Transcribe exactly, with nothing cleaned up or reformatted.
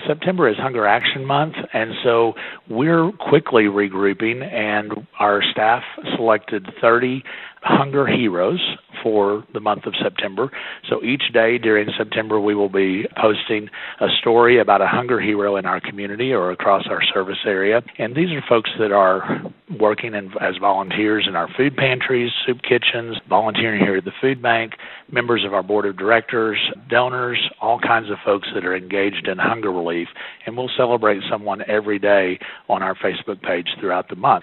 September is Hunger Action Month, and so we're quickly regrouping, and our staff selected thirty hunger heroes for the month of September. So each day during September, we will be posting a story about a hunger hero in our community or across our service area. And these are folks that are working in, as volunteers in our food pantries, soup kitchens, volunteering here at the food bank, members of our board of directors, donors, all kinds of folks that are engaged in hunger relief. And we'll celebrate someone every day on our Facebook page throughout the month.